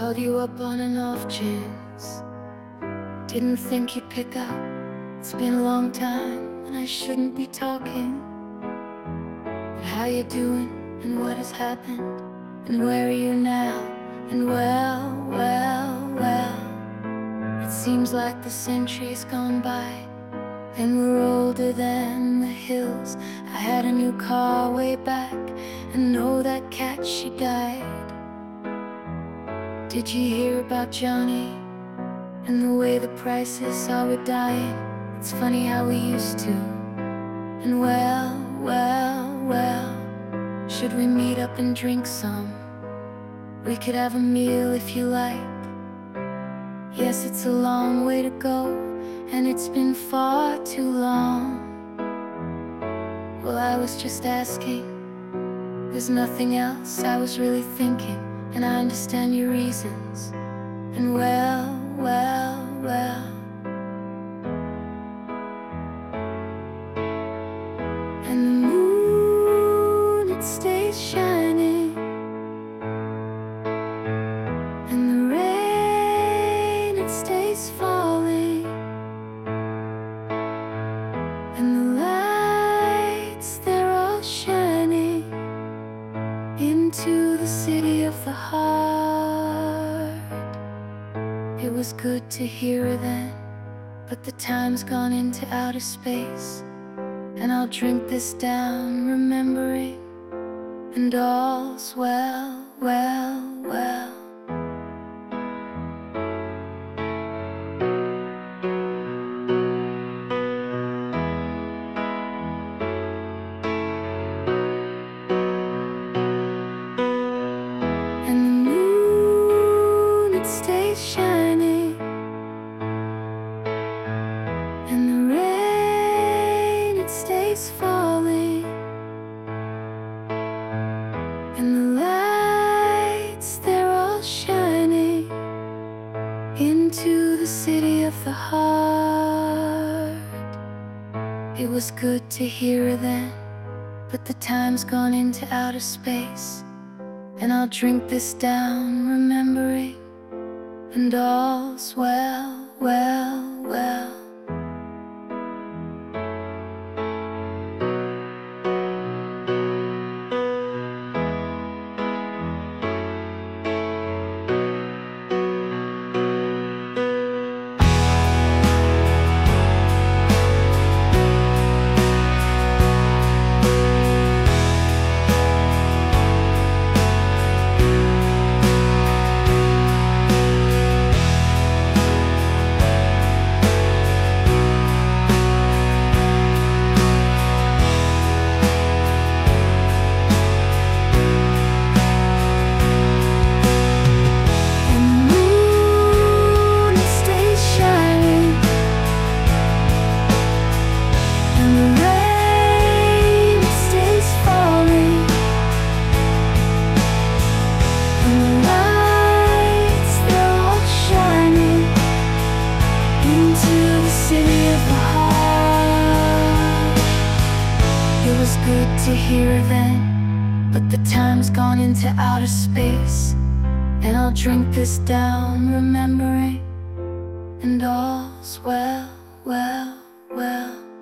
Called you up on an off chance. Didn't think you'd pick up. It's been a long time and I shouldn't be talking. But how you doing and what has happened? And where are you now? And well, it seems like the century's gone by and we're older than the hills. I had a new car way back and know that cat, she died. Did you hear about Johnny and the way the prices are dying? It's funny how we used to. And well, should we meet up and drink some? We could have a meal if you like. Yes, it's a long way to go and it's been far too long. Well, I was just asking. There's nothing else, I was really thinking. And I understand your reasons. And well. And the moon, it stays shining. And the rain, it stays falling. And the lights, they're all shining into the city of the heart. It was good to hear her then, but the time's gone into outer space. And I'll drink this down, remembering, and all's well. Stays shining, and the rain, it stays falling, and the lights, they're all shining into the city of the heart. It was good to hear her then, but the time's gone into outer space. And I'll drink this down, remembering, and all's well. It was good to hear her then, but the time's gone into outer space. And I'll drink this down, remembering, and all's well.